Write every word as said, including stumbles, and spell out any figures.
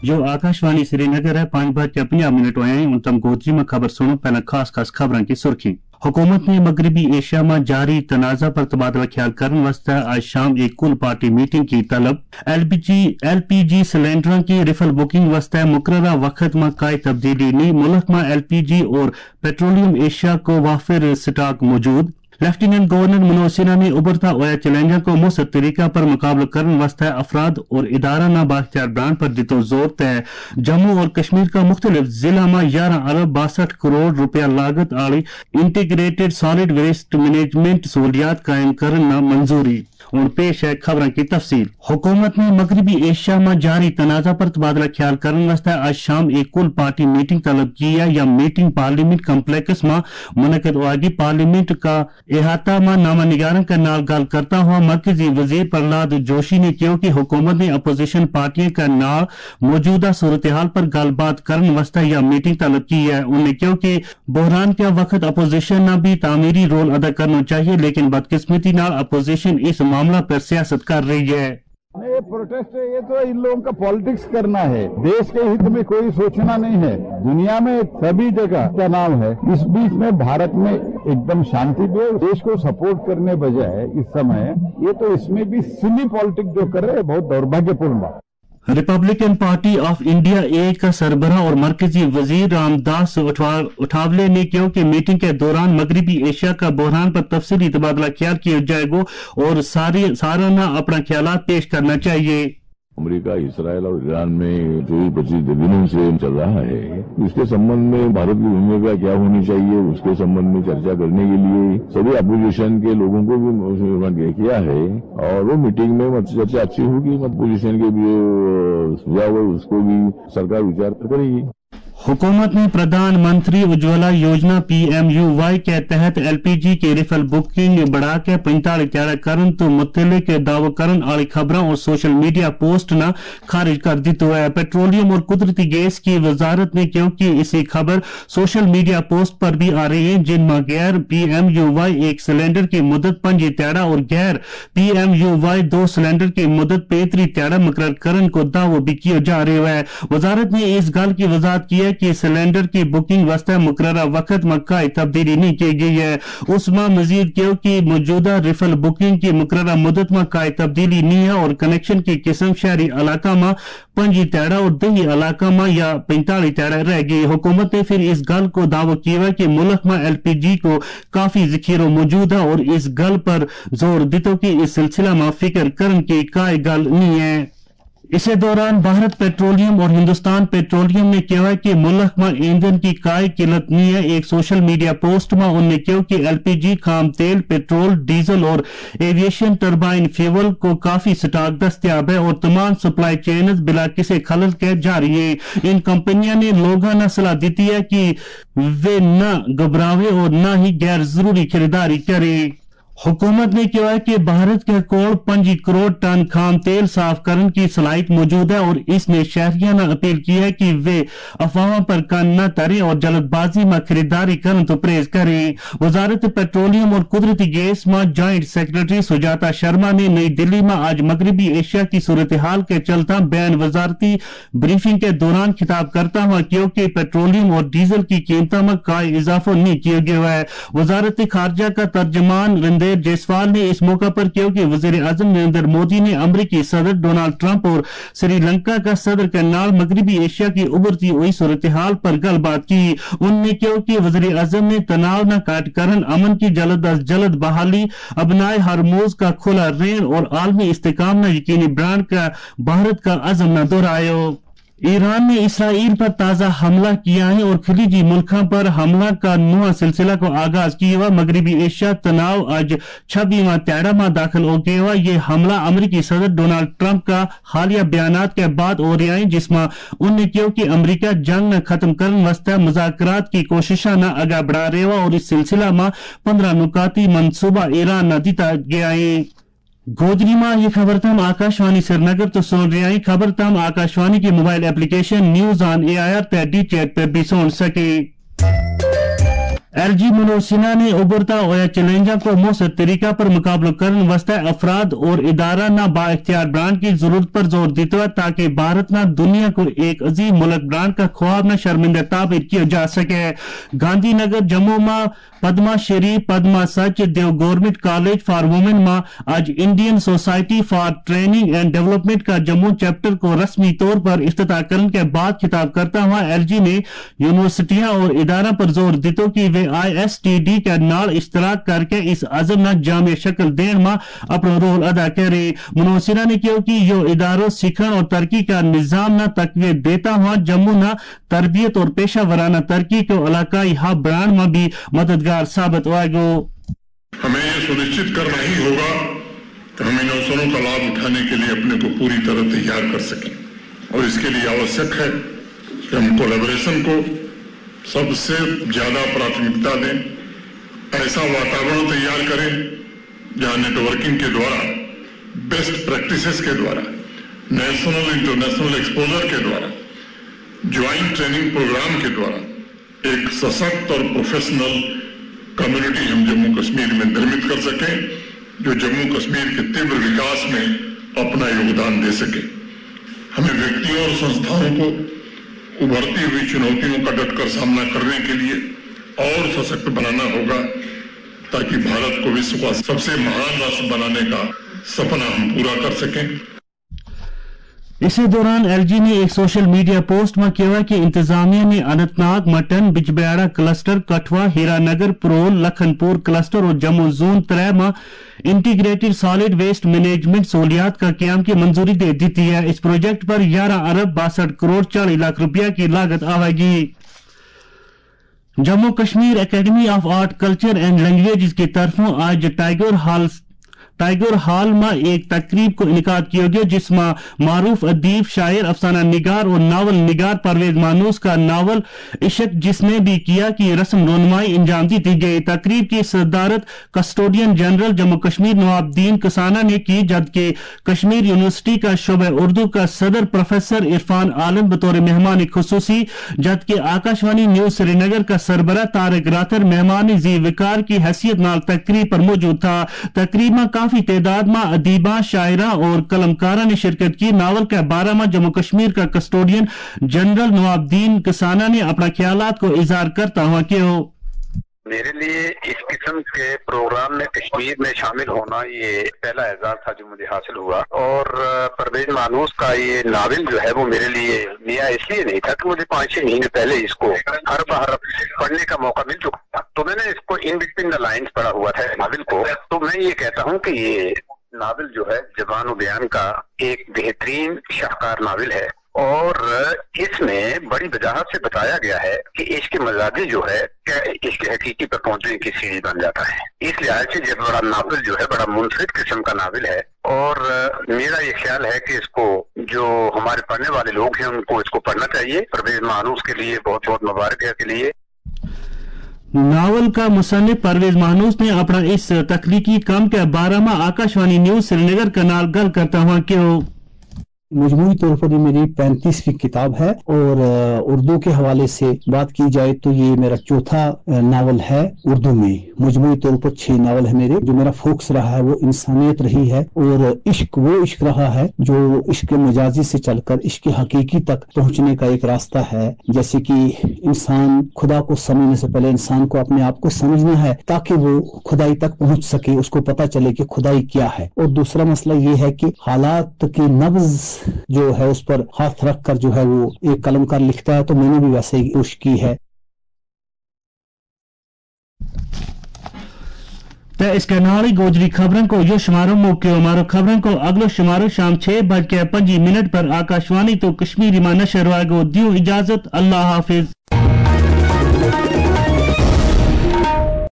जो आकाशवाणी श्रीनगर है पांच बज के पंजाह मिनट हुए हैं। उन तम गोदरी में खबर सुनो। पहला खास खास खबरों की सुर्खी। हुकूमत ने मगरबी एशिया में जारी तनाज़ा पर तबादला ख्याल करने वास्ते आज शाम एक कुल पार्टी मीटिंग की तलब। एलपीजी एलपीजी सिलेंडर की रिफल बुकिंग वास्ते मुकर्ररा वक्त में कोई तब्दीली नहीं। मुल्क में एलपीजी और पेट्रोलियम एशिया को वाफिर स्टॉक मौजूद। लेफ्टिनेंट गवर्नर मनोज सिन्हा ने उभरता हुआ चैलेंजर को मुसत तरीका पर मुकाबला करने वास्ते अफराद और इदारा ना बाख्तियार ब्रांड पर दितो जोर तय। जम्मू और कश्मीर का मुख्तलिफ जिला में ग्यारह अरब बासठ करोड़ रुपया लागत आली इंटीग्रेटेड सॉलिड वेस्ट मैनेजमेंट सहूलियात कायम करना मंजूरी। और पेश है खबरों की तफसील। हुकूमत ने मगरबी एशिया में जारी तनाज़ा पर तबादला ख्याल करने वास्ते आज शाम एक कुल पार्टी मीटिंग तलब की है। यह मीटिंग पार्लियामेंट कम्प्लेक्स में मुनक़िद होगी। पार्लियामेंट का इहाता में नामा निगारन का नाल गाल करता हुआ मरकजी वजीर प्रहलाद जोशी ने कहा कि हुकूमत ने अपोजिशन पार्टियों का नाल मौजूदा सूरत हाल पर गलबात करने वास्ते यह मीटिंग तलब की है। उन्होंने कहा कि बहरान के वक्त अपोजिशन ने भी तामीरी रोल अदा करना चाहिए, लेकिन बदकिस्मती नाल अपोजिशन इस मामला पर सियासत कर रही है। ये प्रोटेस्ट है, ये तो इन लोगों का पॉलिटिक्स करना है। देश के हित में कोई सोचना नहीं है। दुनिया में सभी जगह तनाव है। इस बीच में भारत में एकदम शांति भी है। देश को सपोर्ट करने बजाय इस समय ये तो इसमें भी सिली पॉलिटिक्स जो कर रहे हैं, बहुत दुर्भाग्यपूर्ण बात। Republican Party of India A का सरबराह और मरकजी वजीर रामदास उठावले ने कहा कि मीटिंग के दौरान मगरबी एशिया का बहरान पर तफसीली तबादला ख्याल किया जाएगा और सारी साराना अपना ख्यालात पेश करना चाहिए। अमेरिका, इसराइल और ईरान में जो पच्चीस दिनों से चल रहा है, इसके संबंध में भारत की भूमिका क्या होनी चाहिए, उसके संबंध में चर्चा करने के लिए सभी अपोजिशन के लोगों को भी किया है और वो मीटिंग में चर्चा अच्छी होगी। अपोजिशन के भी सुझाव है उसको भी सरकार विचार करेगी। हुकूमत ने प्रधानमंत्री उज्ज्वला योजना पीएमयूवाई के तहत एलपीजी की रिफल बुकिंग बढ़ा के पैंतालीस त्यारा करन तो मुतले के दावो करन वाली खबरों और सोशल मीडिया पोस्ट न खारिज कर दी तो है। पेट्रोलियम और कुदरती गैस की वजारत ने क्योंकि इसी खबर सोशल मीडिया पोस्ट पर भी आ रही है, जिनमें गैर पीएमयूवाई एक सिलेंडर की मुद्दत पंजी त्यारा और गैर पीएमयूवाई दो सिलेंडर की मुद्दत पैंतीस त्यारा मुकर्रर करन को दावो भी किया जा रहा है। वजारत ने इस गल की वजाहत की है कि सिलेंडर की बुकिंग वास्ते मुकर्ररा वक्त में कोई तब्दीली नहीं की गई है। उसमें मजीद क्यों कि मौजूदा रिफल बुकिंग की मुकर्ररा मुद्दत में कोई तब्दीली नहीं है और कनेक्शन की किस्म शहरी इलाका में पंजी त्याड़ा और दही इलाका में या पैंतालीस त्याड़ा रह गई। हुकूमत ने फिर इस गल को दावा किया कि मुल्क में एलपीजी को काफी जखीरो मौजूद है और इस गल पर जोर दितो कि इस सिलसिला में फिक्र करने की कोई गल नहीं है। इसी दौरान भारत पेट्रोलियम और हिंदुस्तान पेट्रोलियम ने कहा कि मुल्क में ईंधन की कोई किल्लत नहीं है। एक सोशल मीडिया पोस्ट में उन्होंने कहा कि एलपीजी, खाम तेल, पेट्रोल, डीजल और एविएशन टर्बाइन फ्यूल को काफी स्टॉक दस्तियाब है और तमाम सप्लाई चेन बिला किसी खलल के जारी है। इन कंपनियों ने लोगों ने सलाह दी है कि वे न घबरावे और न ही गैर जरूरी खरीदारी करें। हुकूमत ने कहा है कि भारत के कोल पंजी करोड़ टन खाम तेल साफ करने की सलाहियत मौजूद है और इसने शहरियों ने अपील की है कि वे अफवाहों पर कान न तरें और जल्दबाजी में खरीदारी करने तो परहेज करें। वजारत पेट्रोलियम और कुदरती गैस में ज्वाइंट सेक्रेटरी सुजाता शर्मा ने नई दिल्ली में आज मगरबी एशिया की सूरत हाल के चलता बैन वजारती ब्रीफिंग के दौरान खिताब करता हुआ क्योंकि पेट्रोलियम और डीजल की कीमतों में कोई इजाफा नहीं किया गया है। वजारत खारजा का तर्जमान जयसवाल ने इस मौका पर कहा कि वजीर आजम नरेंद्र मोदी ने अमरीकी सदर डोनाल्ड ट्रंप और श्रीलंका का सदर के नाल मगरबी एशिया की उभरती हुई सूरत हाल पर गलबात की। उन्होंने कहा कि वजीर आजम ने तनाव न काट करन अमन की जल्द अज जल्द बहाली, अबनाए हरमूज का खुला रेन और आलमी इस्तेकाम न यकीनी बनाने का भारत का अज़म न दोहराया। ईरान ने इसराइल पर ताजा हमला किया है और खलीजी मुल्कों पर हमला का नया सिलसिला को आगाज किया हुआ। मगरबी एशिया तनाव आज छब्बीसवां त्याड़ा में दाखिल हो गया हुआ। ये हमला अमरीकी सदर डोनाल्ड ट्रंप का हालिया बयानात के बाद हो रहा है, जिसमें उन्होंने कहा कि अमरीका जंग न खत्म करने वास्ते मुज़ाकरात की कोशिश न आगा बढ़ा रहा और इस सिलसिला में पंद्रह नुकाती मनसूबा ईरान न दिता गया है। गोदरी में ये खबर तम आकाशवाणी श्रीनगर तो सुन रहे हैं। खबर तम आकाशवाणी की mobile application news on A I R डी चैट पर भी सुन सके। एल जी मनोज सिन्हा ने उभरता हुआ चैलेंजों को मौसर तरीका पर मुकाबला करने वास्ते अफराद और इदारा ना बाइख्तियार ब्रांड की जरूरत पर जोर देते हुए ताकि भारत ना दुनिया को एक अजीम मुल्क ब्रांड का ख्वाब न शर्मिंदा ताबीर किया जा सके। गांधीनगर जम्मू में Padma Shri Padma Sach Dev government college for women में आज Indian society for training and development का जम्मू चैप्टर को रस्मी तौर पर इफ्तिताह करने के बाद खिताब करता हुआ एलजी ने यूनिवर्सिटियां और इदारा पर जोर दितो कि वे आई एस टी डी के नाल इश्तराक करके इस अज़म न जामे शक्ल देने में अपना रोल अदा करे। मनोज सिन्हा ने कहा कि यो इदारों सीखण और तरक्की का निजाम न तकवीत देता हुआ जम्मू न तरबियत और पेशा वराना तरक्की को इलाकाई हब ब्रांड में भी मददगार साबित होगा। हमें यह सुनिश्चित करना ही होगा कि हम इन अवसरों का लाभ उठाने के लिए अपने को पूरी तरह तैयार कर सकें और इसके लिए आवश्यक है कि हम कोलैबोरेशन को सबसे ज्यादा प्राथमिकता दें, ऐसा वातावरण तैयार करें जहां नेटवर्किंग के द्वारा, बेस्ट प्रैक्टिसेस के द्वारा, नेशनल इंटरनेशनल एक्सपोजर के द्वारा, ज्वाइंट ट्रेनिंग प्रोग्राम के द्वारा एक सशक्त और प्रोफेशनल कम्युनिटी हम जम्मू कश्मीर में निर्मित कर सकें जो जम्मू कश्मीर के तीव्र विकास में अपना योगदान दे सके। हमें व्यक्तियों और संस्थाओं को उभरती हुई चुनौतियों का डटकर सामना करने के लिए और सशक्त बनाना होगा ताकि भारत को विश्व का सबसे महान राष्ट्र बनाने का सपना हम पूरा कर सकें। इसी दौरान एलजी ने एक सोशल मीडिया पोस्ट में कहा कि इंतजामिया ने अनंतनाग, मटन, बिजबेहरा क्लस्टर, कठुआ, हीरानगर, प्रोल, लखनपुर क्लस्टर और जम्मू जोन त्रै में इंटीग्रेटेड सॉलिड वेस्ट मैनेजमेंट सहूलियात का क्याम की मंजूरी दे दी है। इस प्रोजेक्ट पर ग्यारह अरब बासठ करोड़ चालीस लाख रुपया की लागत आवेगी। Jammu Kashmir academy of art, culture and language की तरफों आज टाइगर हॉल टाइगर हॉल में एक तकरीब को इनकाद किया गया जिसमें मारूफ अदीब, शायर, अफसाना निगार और नावल निगार परवेज मानूस का नावल इश्क जिसने भी किया की रस्म रोनमाई इंजाम दी गई। तकरीब की सदारत कस्टोडियन जनरल जम्मू कश्मीर नवाबुद्दीन कसाना ने की जबकि कश्मीर यूनिवर्सिटी का शोबे उर्दू का सदर प्रोफेसर इरफान आलम बतौर मेहमान खुसूसी, जबकि आकाशवाणी न्यूज श्रीनगर का सरबरा तारिक राथर मेहमान जी विकार की हैसियत नाल तकरीब पर मौजूद था। तकरीब में काफी तादाद में अदीबा, शायरा और कलमकारा ने शिरकत की। नावल के बारे में जम्मू कश्मीर का कस्टोडियन जनरल नवाबुद्दीन कसाना ने अपना ख्यालात को इजहार करता हुआ कि मेरे लिए इस किस्म के प्रोग्राम में कश्मीर में शामिल होना ये पहला एजाज था जो मुझे हासिल हुआ और परवेज मानूस का ये नावल जो है वो मेरे लिए नया इसलिए नहीं था कि मुझे पाँच छह महीने पहले इसको हर बार पढ़ने का मौका मिल चुका था, तो मैंने इसको इन बिटवीन द लाइन्स पढ़ा हुआ था नावल को। तो मैं ये कहता हूँ कि ये नावल जो है जबान और बयान का एक बेहतरीन शाहकार नावल है और इसमें बड़ी वजाहत से बताया गया है कि इश्क मजाजी जो है क्या इसके हकीकी पर पहुंचने की सीढ़ी बन जाता है। इस लिहाज से जब बड़ा नावल जो है बड़ा मुनफरिद किस्म का नावल है और मेरा ये ख्याल है कि इसको जो हमारे पढ़ने वाले लोग हैं उनको इसको पढ़ना चाहिए। परवेज मानूस के लिए बहुत बहुत मुबारक है के लिए। नावल का मुसन्निफ परवेज मानूस ने अपना इस तख्लीकी काम के बारे में आकाशवाणी न्यूज श्रीनगर का नाल गल करता हुआ कि मजमूई तौर पर ये मेरी पैंतीसवीं किताब है और उर्दू के हवाले से बात की जाए तो ये मेरा चौथा नावल है उर्दू में। मजमूई तौर पर छह नावल है मेरे। जो मेरा फोकस रहा है वो इंसानियत रही है और इश्क वो इश्क रहा है जो इश्क मजाजी से चलकर इश्क हकीकी तक पहुंचने का एक रास्ता है। जैसे कि इंसान खुदा को समझने से पहले इंसान को अपने आप को समझना है ताकि वो खुदाई तक पहुंच सके, उसको पता चले कि खुदाई क्या है। और दूसरा मसला ये है कि हालात की नब्ज जो है उस पर हाथ रख कर जो है वो एक कलमकार लिखता है, तो मैंने भी वैसे ही कोशिश की है। तो इसके नाल गोजरी खबरों को यो शुमारो मौके हमारो खबरों को अगलो शुमारो शाम छह बज के पच्चीस मिनट पर आकाशवाणी तो कश्मीरी में नशर होगा। दियो इजाजत, अल्लाह हाफिज।